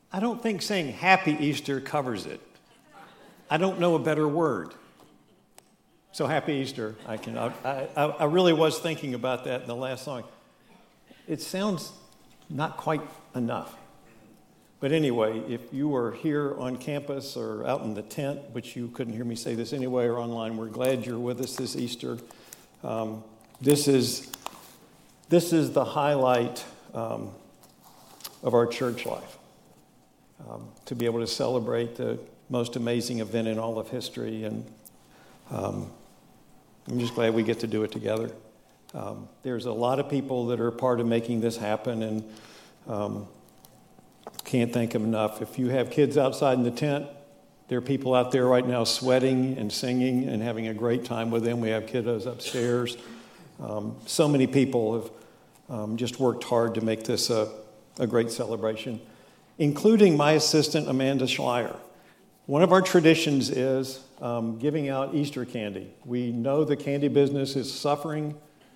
I don't think saying Happy Easter covers it. I don't know a better word. So Happy Easter. I really was thinking about that in the last song. It sounds not quite enough. But anyway, if you were here on campus or out in the tent, which you couldn't hear me say this anyway, or online, we're glad you're with us this Easter. This is the highlight of our church life. To be able to celebrate the most amazing event in all of history, and I'm just glad we get to do it together. There's a lot of people that are a part of making this happen, and can't thank them enough. If you have kids outside in the tent, there are people out there right now sweating and singing and having a great time with them. We have kiddos upstairs. So many people have just worked hard to make this a great celebration, including my assistant, Amanda Schleier. One of our traditions is giving out Easter candy. We know the candy business is suffering.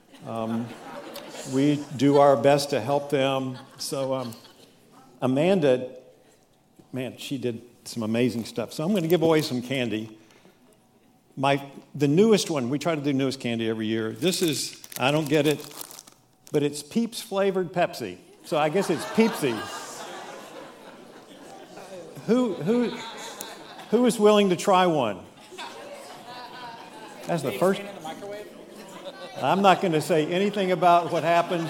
We do our best to help them. So Amanda, man, she did some amazing stuff. So I'm going to give away some candy. The newest one, we try to do newest candy every year. This is, I don't get it, but it's Peeps flavored Pepsi. So I guess it's Peepsy. Who is willing to try one? That's the first. I'm not going to say anything about what happened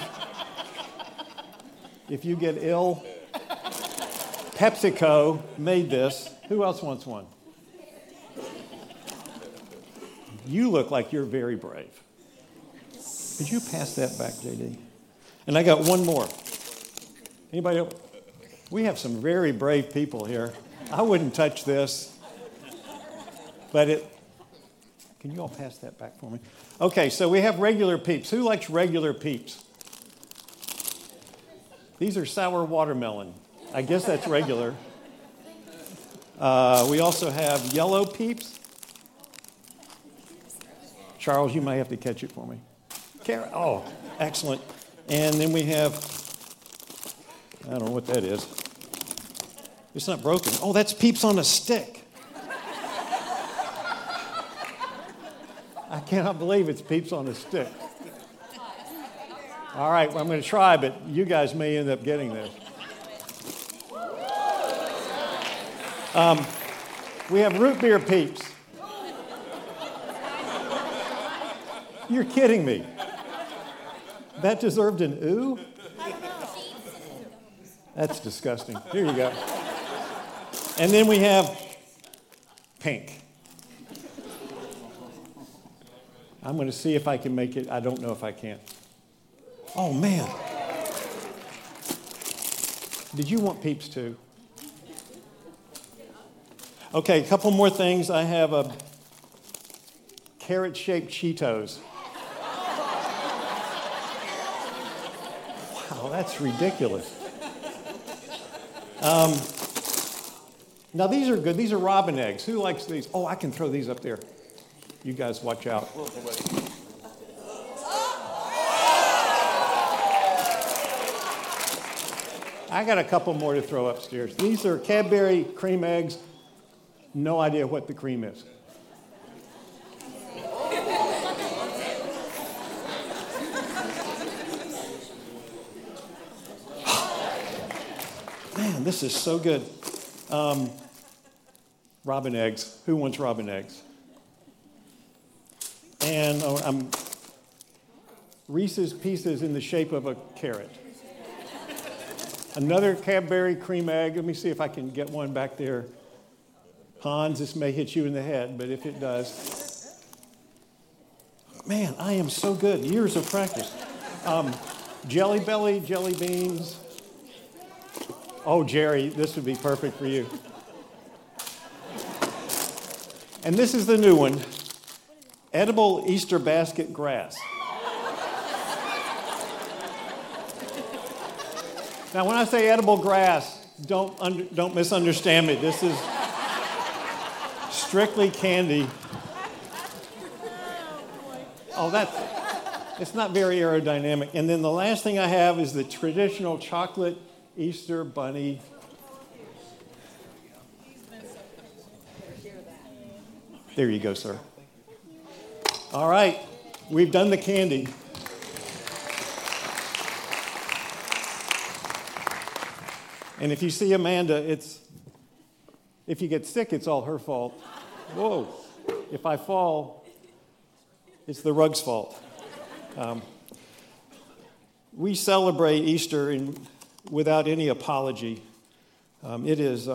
if you get ill. PepsiCo made this. Who else wants one? You look like you're very brave. Could you pass that back, JD? And I got one more. Anybody else? We have some very brave people here. I wouldn't touch this. But can you all pass that back for me? Okay, so we have regular Peeps. Who likes regular Peeps? These are sour watermelon. I guess that's regular. We also have yellow Peeps. Charles, you might have to catch it for me. Oh, excellent. And then we have, I don't know what that is. It's not broken. Oh, that's Peeps on a stick. I cannot believe it's Peeps on a stick. All right, well, I'm going to try, but you guys may end up getting this. We have root beer Peeps. You're kidding me. That deserved an ooh? That's disgusting. Here you go. And then we have pink. I'm going to see if I can make it. I don't know if I can. Oh, man. Did you want Peeps too? Okay, a couple more things. I have a carrot-shaped Cheetos. Wow, that's ridiculous. Now, these are good. These are robin eggs. Who likes these? Oh, I can throw these up there. You guys watch out. I got a couple more to throw upstairs. These are Cadbury cream eggs. No idea what the cream is. Man, this is so good. Robin eggs. Who wants robin eggs? And Reese's Pieces in the shape of a carrot. Another Cadbury cream egg. Let me see if I can get one back there. Hans, this may hit you in the head, but if it does. Man, I am so good. Years of practice. Jelly Belly, jelly beans. Oh, Jerry, this would be perfect for you. And this is the new one. Edible Easter basket grass. Now, when I say edible grass, don't misunderstand me. This is strictly candy. Oh, it's not very aerodynamic. And then the last thing I have is the traditional chocolate Easter bunny There you go, sir. All right, we've done the candy. And if you see Amanda, if you get sick, it's all her fault. Whoa. If I fall, it's the rug's fault. We celebrate Easter without any apology. It's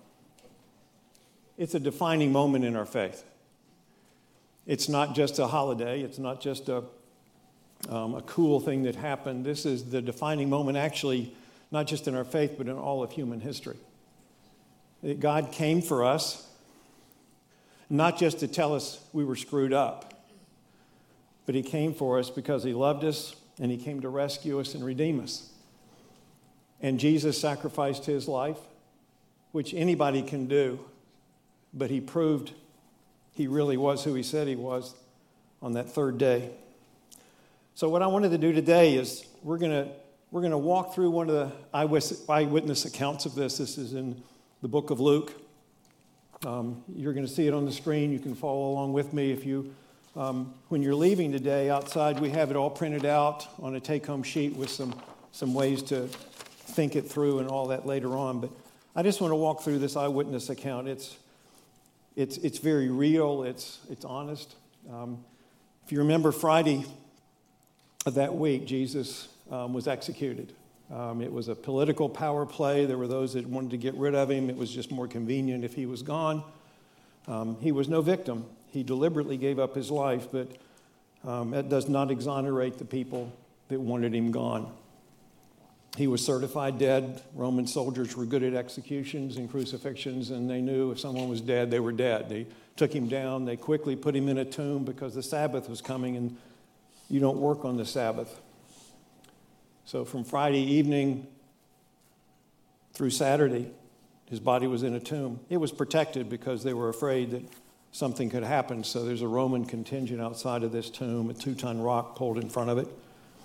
a defining moment in our faith. It's not just a holiday. It's not just a cool thing that happened. This is the defining moment, actually, not just in our faith, but in all of human history. That God came for us, not just to tell us we were screwed up, but he came for us because he loved us, and he came to rescue us and redeem us. And Jesus sacrificed his life, which anybody can do, but he proved he really was who he said he was on that third day. So what I wanted to do today is we're going to walk through one of the eyewitness accounts of this. This is in the book of Luke. You're going to see it on the screen. You can follow along with me. If you, when you're leaving today outside, we have it all printed out on a take-home sheet with some ways to think it through and all that later on. But I just want to walk through this eyewitness account. It's very real. It's honest. If you remember Friday of that week, Jesus was executed. It was a political power play. There were those that wanted to get rid of him. It was just more convenient if he was gone. He was no victim. He deliberately gave up his life, but that does not exonerate the people that wanted him gone. He was certified dead. Roman soldiers were good at executions and crucifixions, and they knew if someone was dead, they were dead. They took him down. They quickly put him in a tomb because the Sabbath was coming, and you don't work on the Sabbath. So from Friday evening through Saturday, his body was in a tomb. It was protected because they were afraid that something could happen. So there's a Roman contingent outside of this tomb, a 2-ton rock pulled in front of it.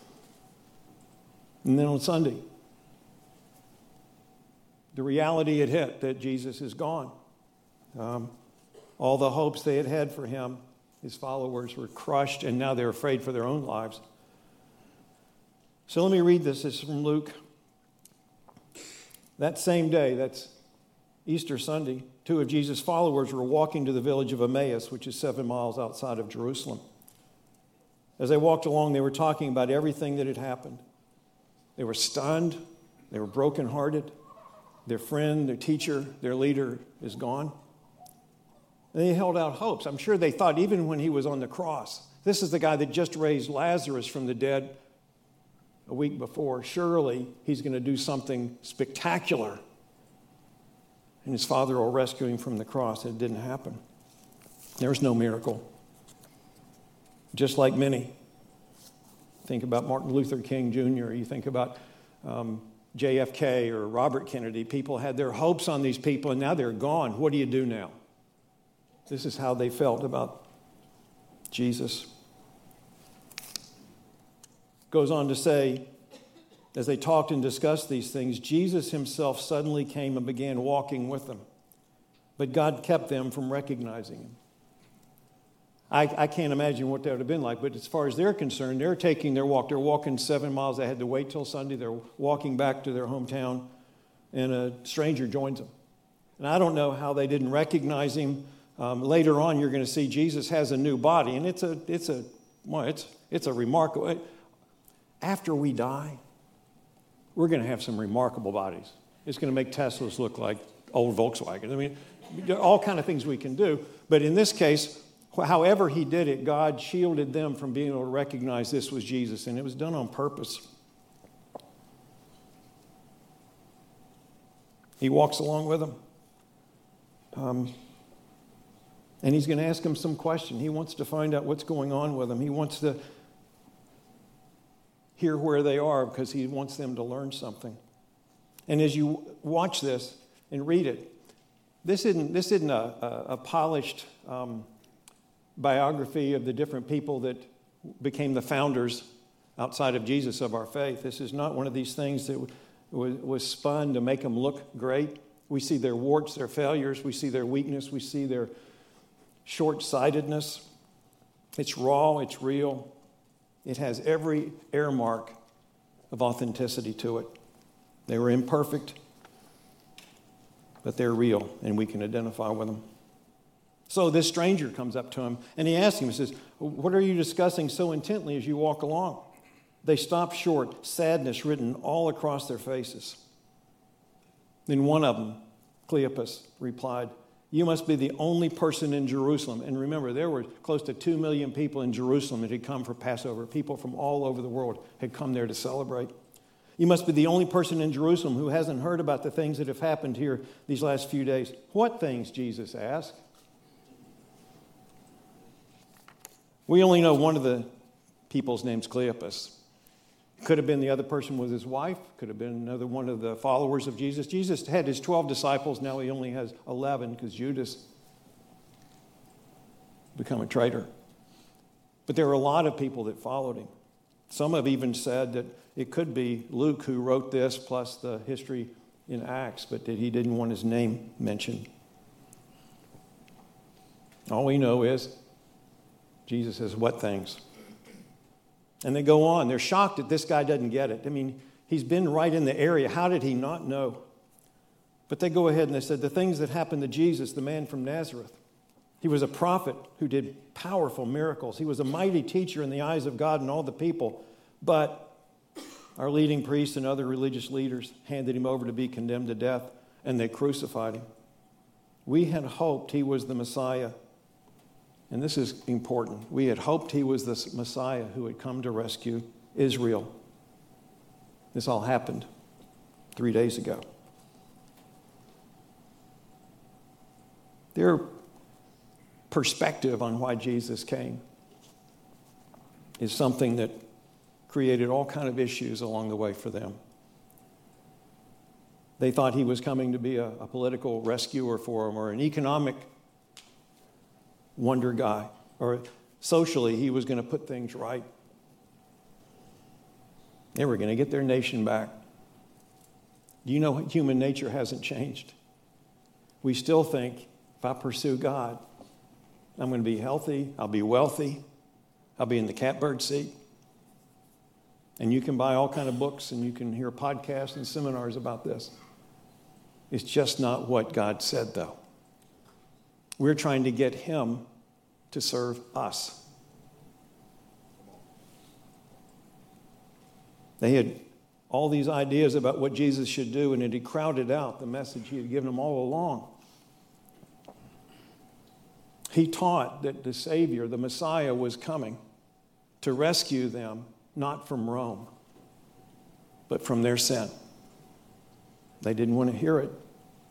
And then on Sunday, the reality had hit that Jesus is gone. All the hopes they had had for him, his followers, were crushed, and now they're afraid for their own lives. So let me read this. This is from Luke. That same day, that's Easter Sunday, 2 of Jesus' followers were walking to the village of Emmaus, which is 7 miles outside of Jerusalem. As they walked along, they were talking about everything that had happened. They were stunned. They were brokenhearted. Their friend, their teacher, their leader is gone. And they held out hopes. I'm sure they thought, even when he was on the cross, this is the guy that just raised Lazarus from the dead a week before. Surely he's going to do something spectacular. And his Father will rescue him from the cross. It didn't happen. There was no miracle. Just like many. Think about Martin Luther King Jr. You think about JFK or Robert Kennedy. People had their hopes on these people, and now they're gone. What do you do now? This is how they felt about Jesus. Goes on to say, as they talked and discussed these things, Jesus himself suddenly came and began walking with them. But God kept them from recognizing him. I can't imagine what that would have been like, but as far as they're concerned, they're taking their walk. They're walking 7 miles. They had to wait till Sunday. They're walking back to their hometown, and a stranger joins them. And I don't know how they didn't recognize him. Later on, you're going to see Jesus has a new body, and it's a remarkable. After we die, we're going to have some remarkable bodies. It's going to make Teslas look like old Volkswagens. I mean, there are all kind of things we can do, but in this case, however he did it, God shielded them from being able to recognize this was Jesus, and it was done on purpose. He walks along with them. And he's going to ask them some question. He wants to find out what's going on with them. He wants to hear where they are because he wants them to learn something. And as you watch this and read it, this isn't a polished biography of the different people that became the founders outside of Jesus of our faith. This is not one of these things that was spun to make them look great. We see their warts, their failures. We see their weakness. We see their short-sightedness. It's raw, it's real. It has every earmark of authenticity to it. They were imperfect, but they're real, and we can identify with them. So this stranger comes up to him, and he asks him, he says, "What are you discussing so intently as you walk along?" They stop short, sadness written all across their faces. Then one of them, Cleopas, replied, "You must be the only person in Jerusalem." And remember, there were close to 2 million people in Jerusalem that had come for Passover. People from all over the world had come there to celebrate. "You must be the only person in Jerusalem who hasn't heard about the things that have happened here these last few days." "What things?" Jesus asked. We only know one of the people's name's Cleopas. Could have been the other person was his wife. Could have been another one of the followers of Jesus. Jesus had his 12 disciples. Now he only has 11 because Judas became a traitor. But there were a lot of people that followed him. Some have even said that it could be Luke who wrote this plus the history in Acts, but that he didn't want his name mentioned. All we know is Jesus says, "What things?" And they go on. They're shocked that this guy doesn't get it. I mean, he's been right in the area. How did he not know? But they go ahead and they said, "The things that happened to Jesus, the man from Nazareth. He was a prophet who did powerful miracles. He was a mighty teacher in the eyes of God and all the people. But our leading priests and other religious leaders handed him over to be condemned to death, and they crucified him. We had hoped he was the Messiah." And this is important. We had hoped he was the Messiah who had come to rescue Israel. This all happened 3 days ago. Their perspective on why Jesus came is something that created all kinds of issues along the way for them. They thought he was coming to be a political rescuer for them, or an economic wonder guy, or socially he was going to put things right. They were going to get their nation back. Do you know human nature hasn't changed? We still think, if I pursue God, I'm going to be healthy, I'll be wealthy, I'll be in the catbird seat. And you can buy all kinds of books and you can hear podcasts and seminars about this. It's just not what God said, though. We're trying to get him to serve us. They had all these ideas about what Jesus should do, and it had crowded out the message he had given them all along. He taught that the Savior, the Messiah, was coming to rescue them, not from Rome, but from their sin. They didn't want to hear it.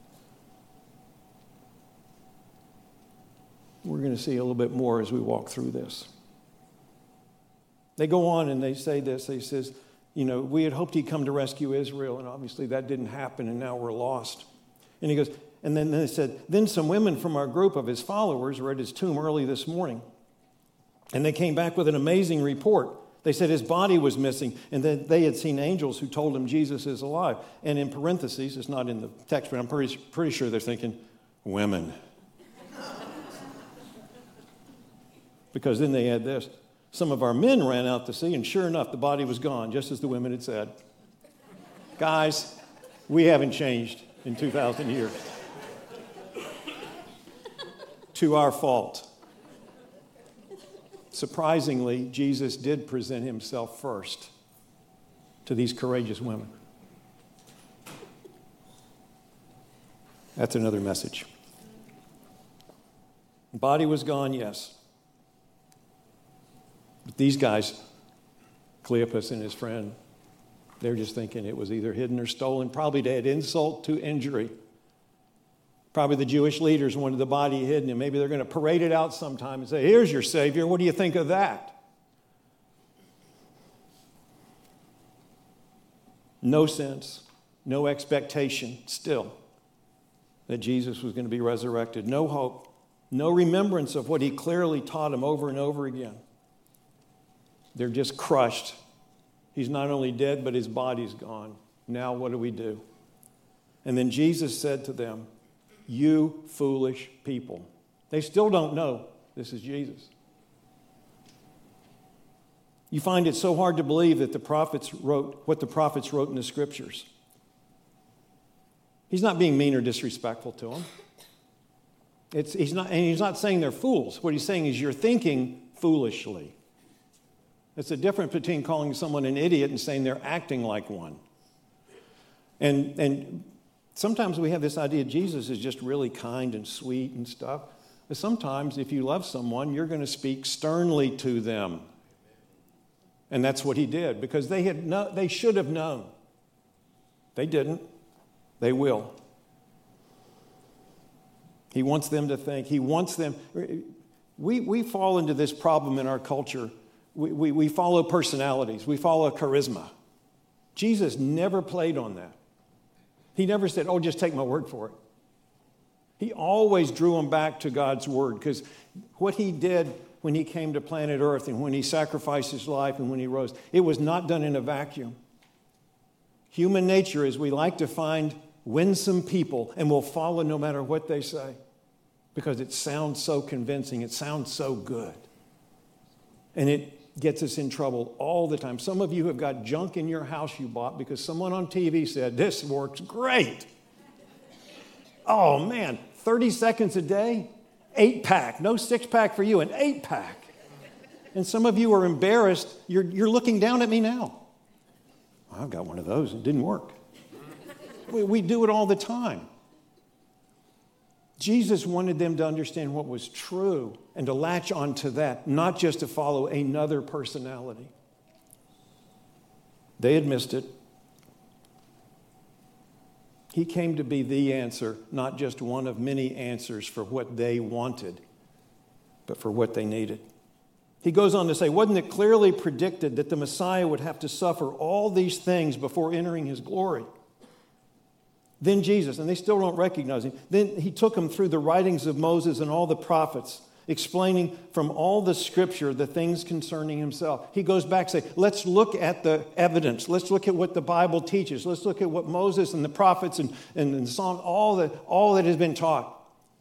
We're going to see a little bit more as we walk through this. They go on and they say this. They says, we had hoped he'd come to rescue Israel, and obviously that didn't happen, and now we're lost. And he goes, and then they said, then some women from our group of his followers were at his tomb early this morning, and they came back with an amazing report. They said his body was missing, and that they had seen angels who told them Jesus is alive. And in parentheses, it's not in the text, but I'm pretty sure they're thinking, women. Because then they add this. Some of our men ran out to see, and sure enough, the body was gone, just as the women had said. Guys, we haven't changed in 2,000 years. To our fault. Surprisingly, Jesus did present himself first to these courageous women. That's another message. The body was gone, yes. But these guys, Cleopas and his friend, they're just thinking it was either hidden or stolen, probably to add insult to injury. Probably the Jewish leaders wanted the body hidden, and maybe they're going to parade it out sometime and say, here's your Savior, what do you think of that? No sense, no expectation still that Jesus was going to be resurrected. No hope, no remembrance of what he clearly taught them over and over again. They're just crushed. He's not only dead, but his body's gone. Now what do we do? And then Jesus said to them, you foolish people. They still don't know this is Jesus. You find it so hard to believe that the prophets wrote what the prophets wrote in the scriptures. He's not being mean or disrespectful to them. He's not saying they're fools. What he's saying is you're thinking foolishly. It's the difference between calling someone an idiot and saying they're acting like one. And sometimes we have this idea Jesus is just really kind and sweet and stuff. But sometimes if you love someone, you're going to speak sternly to them. And that's what he did, because they should have known. They didn't. They will. He wants them to think. He wants them. We fall into this problem in our culture. We follow personalities. We follow charisma. Jesus never played on that. He never said, oh, just take my word for it. He always drew them back to God's word, because what he did when he came to planet Earth and when he sacrificed his life and when he rose, it was not done in a vacuum. Human nature is we like to find winsome people and we'll follow no matter what they say because it sounds so convincing, it sounds so good. And it gets us in trouble all the time. Some of you have got junk in your house you bought because someone on TV said, this works great. Oh man, 30 seconds a day? 8-pack, no 6-pack for you, an 8-pack. And some of you are embarrassed. You're looking down at me now. I've got one of those. It didn't work. We do it all the time. Jesus wanted them to understand what was true and to latch onto that, not just to follow another personality. They had missed it. He came to be the answer, not just one of many answers for what they wanted, but for what they needed. He goes on to say, wasn't it clearly predicted that the Messiah would have to suffer all these things before entering his glory? Then Jesus, and they still don't recognize him, then he took them through the writings of Moses and all the prophets, explaining from all the scripture the things concerning himself. He goes back and says, let's look at the evidence. Let's look at what the Bible teaches. Let's look at what Moses and the prophets and the Psalm, all that has been taught.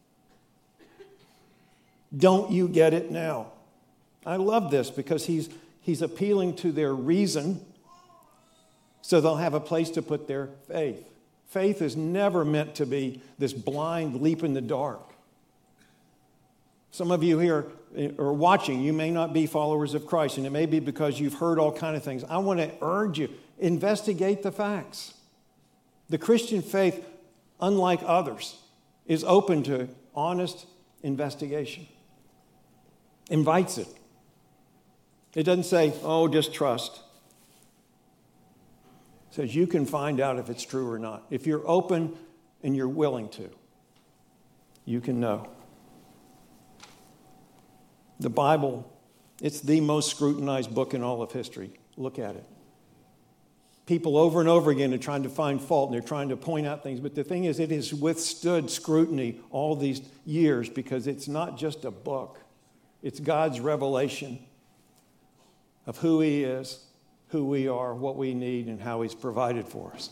Don't you get it now? I love this because he's appealing to their reason so they'll have a place to put their faith. Faith is never meant to be this blind leap in the dark. Some of you here are watching. You may not be followers of Christ, and it may be because you've heard all kinds of things. I want to urge you, investigate the facts. The Christian faith, unlike others, is open to honest investigation. Invites it. It doesn't say, oh, just trust. It says you can find out if it's true or not. If you're open and you're willing to, you can know. The Bible, it's the most scrutinized book in all of history. Look at it. People over and over again are trying to find fault and they're trying to point out things. But the thing is, it has withstood scrutiny all these years because it's not just a book. It's God's revelation of who he is, who we are, what we need, and how he's provided for us.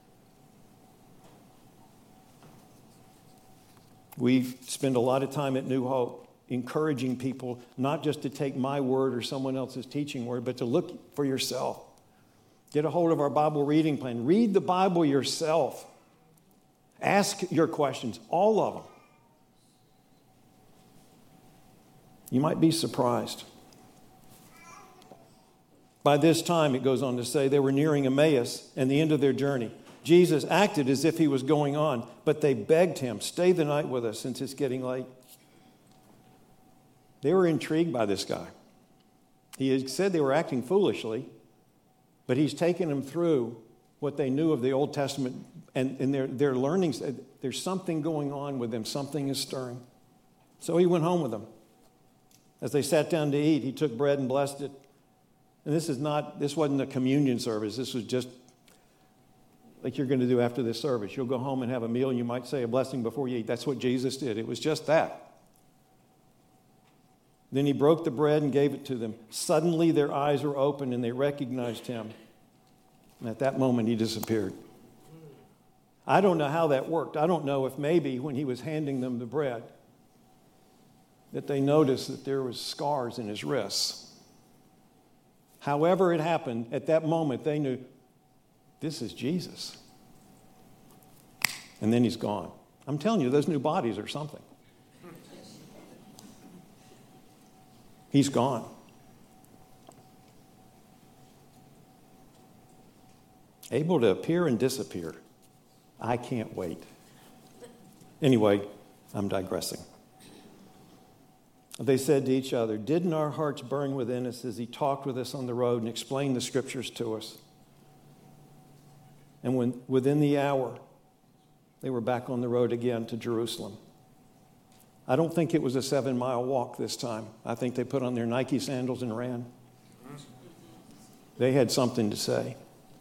We spend a lot of time at New Hope encouraging people not just to take my word or someone else's teaching word, but to look for yourself. Get a hold of our Bible reading plan. Read the Bible yourself. Ask your questions, all of them. You might be surprised. By this time, it goes on to say, they were nearing Emmaus and the end of their journey. Jesus acted as if he was going on, but they begged him, stay the night with us since it's getting late. They were intrigued by this guy. He had said they were acting foolishly, but he's taken them through what they knew of the Old Testament, and their learnings. There's something going on with them. Something is stirring. So he went home with them. As they sat down to eat, he took bread and blessed it. And this wasn't a communion service. This was just like you're going to do after this service. You'll go home and have a meal, and you might say a blessing before you eat. That's what Jesus did. It was just that. Then he broke the bread and gave it to them. Suddenly their eyes were opened and they recognized him. And at that moment he disappeared. I don't know how that worked. I don't know if maybe when he was handing them the bread, that they noticed that there was scars in his wrists. However it happened, at that moment, they knew, this is Jesus. And then he's gone. I'm telling you, those new bodies are something. He's gone. Able to appear and disappear. I can't wait. Anyway, I'm digressing. They said to each other, didn't our hearts burn within us as he talked with us on the road and explained the scriptures to us? And when within the hour, they were back on the road again to Jerusalem. I don't think it was a 7-mile walk this time. I think they put on their Nike sandals and ran. They had something to say.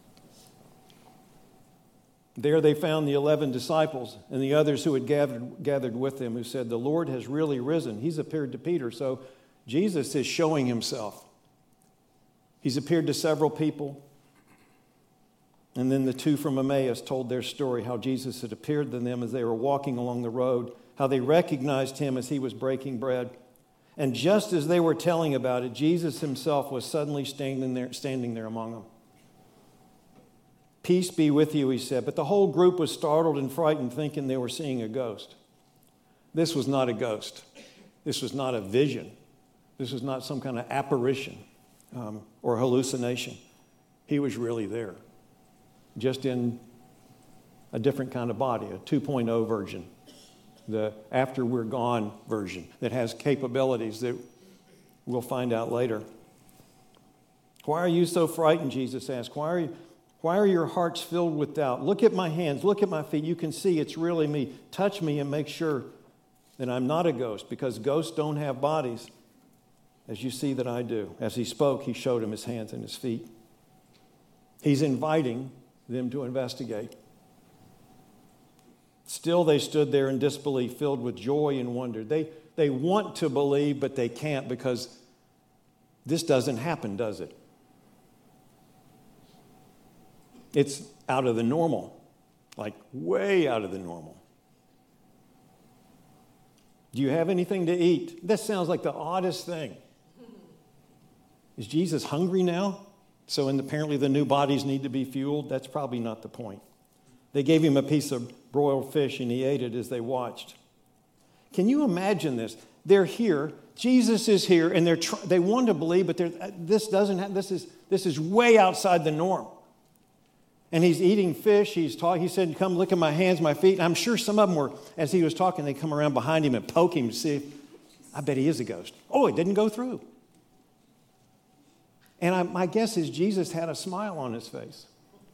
There they found the 11 disciples and the others who had gathered with them, who said, the Lord has really risen. He's appeared to Peter. So Jesus is showing himself. He's appeared to several people. And then the two from Emmaus told their story, how Jesus had appeared to them as they were walking along the road, how they recognized him as he was breaking bread. And just as they were telling about it, Jesus himself was suddenly standing there among them. Peace be with you, he said. But the whole group was startled and frightened, thinking they were seeing a ghost. This was not a ghost. This was not a vision. This was not some kind of apparition or hallucination. He was really there, just in a different kind of body, a 2.0 version, the after we're gone version that has capabilities that we'll find out later. Why are you so frightened, Jesus asked. Why are your hearts filled with doubt? Look at my hands, look at my feet. You can see it's really me. Touch me and make sure that I'm not a ghost, because ghosts don't have bodies, as you see that I do. As he spoke, he showed him his hands and his feet. He's inviting them to investigate. Still, they stood there in disbelief, filled with joy and wonder. They want to believe, but they can't, because this doesn't happen, does it? It's out of the normal, like way out of the normal. Do you have anything to eat? This sounds like the oddest thing. Is Jesus hungry now? So apparently the new bodies need to be fueled? That's probably not the point. They gave him a piece of broiled fish and he ate it as they watched. Can you imagine this? They're here. Jesus is here, and they want to believe, but this is way outside the norm. And he's eating fish. He said, come look at my hands, my feet. And I'm sure some of them were, as he was talking, they come around behind him and poke him to see if, I bet he is a ghost. Oh, it didn't go through. And my guess is Jesus had a smile on his face.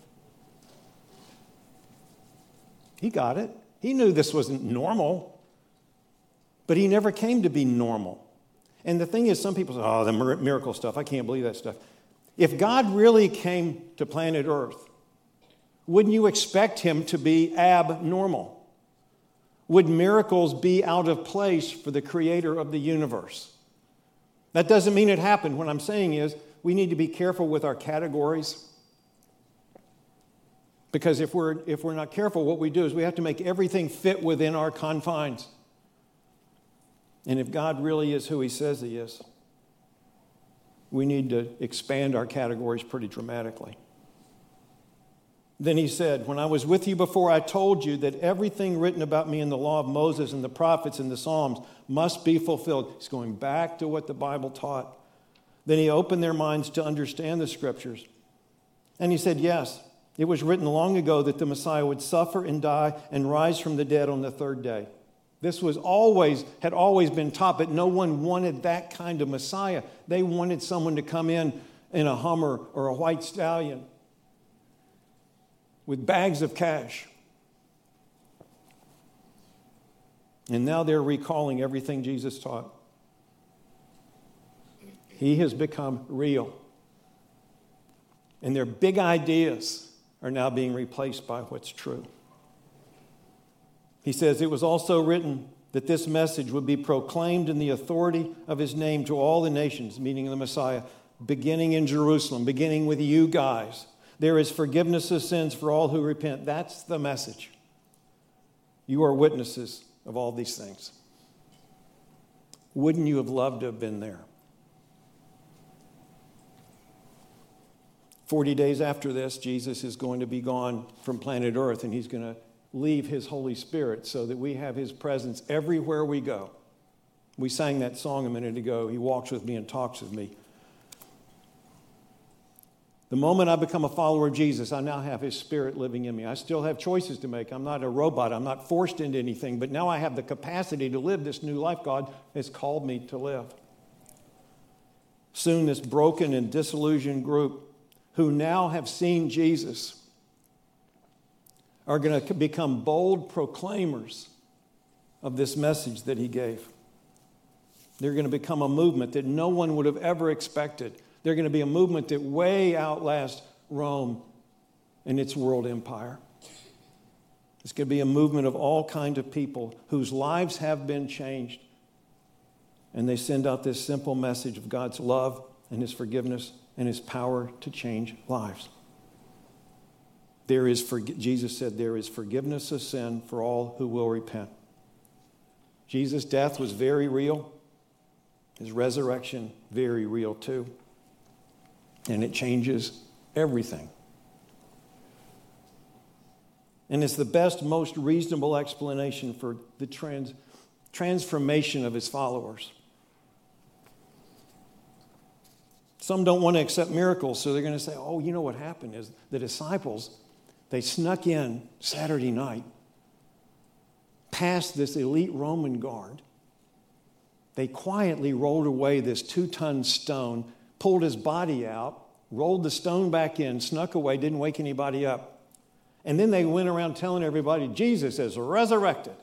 He got it. He knew this wasn't normal. But he never came to be normal. And the thing is, some people say, oh, the miracle stuff, I can't believe that stuff. If God really came to planet Earth, wouldn't you expect him to be abnormal? Would miracles be out of place for the creator of the universe? That doesn't mean it happened. What I'm saying is we need to be careful with our categories. Because if we're not careful, what we do is we have to make everything fit within our confines. And if God really is who he says he is, we need to expand our categories pretty dramatically. Then he said, when I was with you before, I told you that everything written about me in the law of Moses and the prophets and the Psalms must be fulfilled. He's going back to what the Bible taught. Then he opened their minds to understand the scriptures. And he said, yes, it was written long ago that the Messiah would suffer and die and rise from the dead on the third day. This had always been taught, but no one wanted that kind of Messiah. They wanted someone to come in a Hummer or a white stallion with bags of cash. And now they're recalling everything Jesus taught. He has become real. And their big ideas are now being replaced by what's true. He says, it was also written that this message would be proclaimed in the authority of his name to all the nations, meaning the Messiah, beginning in Jerusalem, beginning with you guys. There is forgiveness of sins for all who repent. That's the message. You are witnesses of all these things. Wouldn't you have loved to have been there? 40 days after this, Jesus is going to be gone from planet Earth, and he's going to leave his Holy Spirit so that we have his presence everywhere we go. We sang that song a minute ago, He Walks With Me and Talks With Me. The moment I become a follower of Jesus, I now have his Spirit living in me. I still have choices to make. I'm not a robot. I'm not forced into anything, but now I have the capacity to live this new life God has called me to live. Soon this broken and disillusioned group who now have seen Jesus are going to become bold proclaimers of this message that he gave. They're going to become a movement that no one would have ever expected. They're going to be a movement that way outlasts Rome and its world empire. It's going to be a movement of all kinds of people whose lives have been changed. And they send out this simple message of God's love and his forgiveness and his power to change lives. Jesus said, there is forgiveness of sin for all who will repent. Jesus' death was very real. His resurrection, very real too. And it changes everything. And it's the best, most reasonable explanation for the transformation of his followers. Some don't want to accept miracles, so they're going to say, oh, you know what happened is the disciples, they snuck in Saturday night, past this elite Roman guard. They quietly rolled away this 2-ton stone, pulled his body out, rolled the stone back in, snuck away, didn't wake anybody up. And then they went around telling everybody, Jesus is resurrected.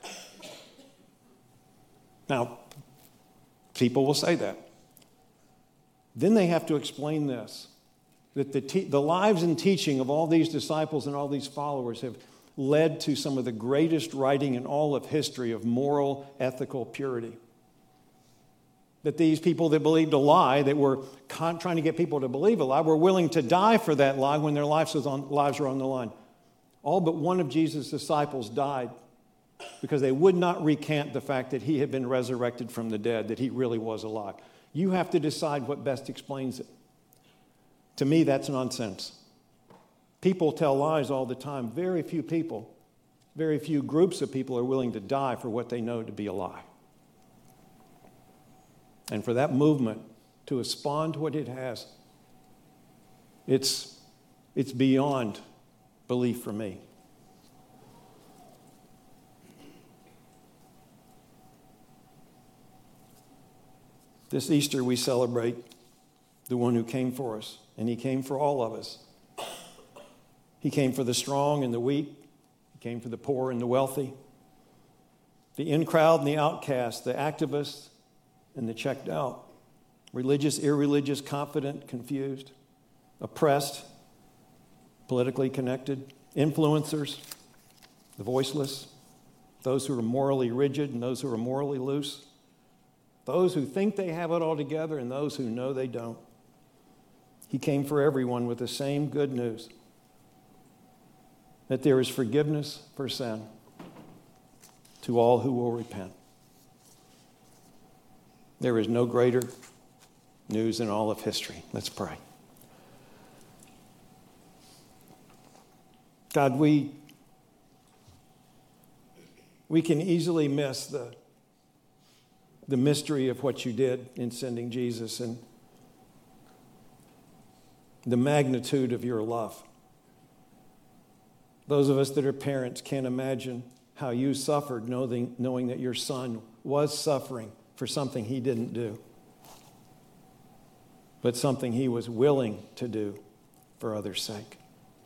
Now, people will say that. Then they have to explain this, that the lives and teaching of all these disciples and all these followers have led to some of the greatest writing in all of history of moral, ethical purity. That these people that believed a lie, that were trying to get people to believe a lie, were willing to die for that lie when their lives were on the line. All but one of Jesus' disciples died because they would not recant the fact that he had been resurrected from the dead, that he really was alive. You have to decide what best explains it. To me, that's nonsense. People tell lies all the time. Very few people, very few groups of people are willing to die for what they know to be a lie. And for that movement to respond to what it has, it's beyond belief for me. This Easter we celebrate the one who came for us, and he came for all of us. He came for the strong and the weak. He came for the poor and the wealthy, the in crowd and the outcast, the activists and the checked out, religious, irreligious, confident, confused, oppressed, politically connected, influencers, the voiceless, those who are morally rigid and those who are morally loose, those who think they have it all together and those who know they don't. He came for everyone with the same good news, that there is forgiveness for sin to all who will repent. There is no greater news in all of history. Let's pray. God, we can easily miss the mystery of what you did in sending Jesus and the magnitude of your love. Those of us that are parents can't imagine how you suffered knowing that your son was suffering for something he didn't do, but something he was willing to do for others' sake.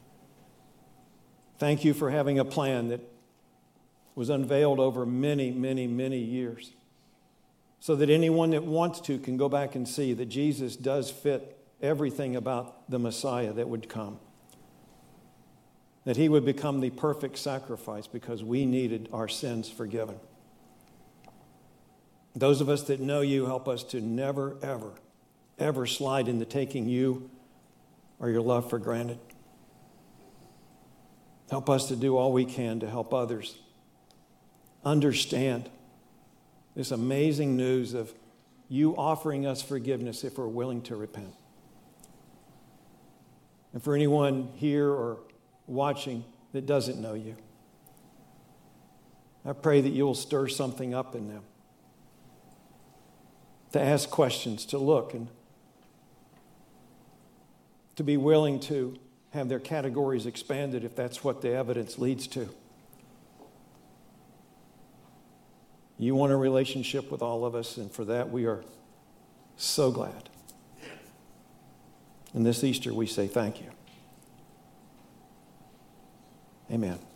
Thank you for having a plan that was unveiled over many, many, many years, so that anyone that wants to can go back and see that Jesus does fit everything about the Messiah that would come. That he would become the perfect sacrifice because we needed our sins forgiven. Those of us that know you, help us to never, ever, ever slide into taking you or your love for granted. Help us to do all we can to help others understand this amazing news of you offering us forgiveness if we're willing to repent. And for anyone here or watching that doesn't know you, I pray that you'll stir something up in them, to ask questions, to look, and to be willing to have their categories expanded if that's what the evidence leads to. You want a relationship with all of us, and for that we are so glad. And this Easter we say thank you. Amen.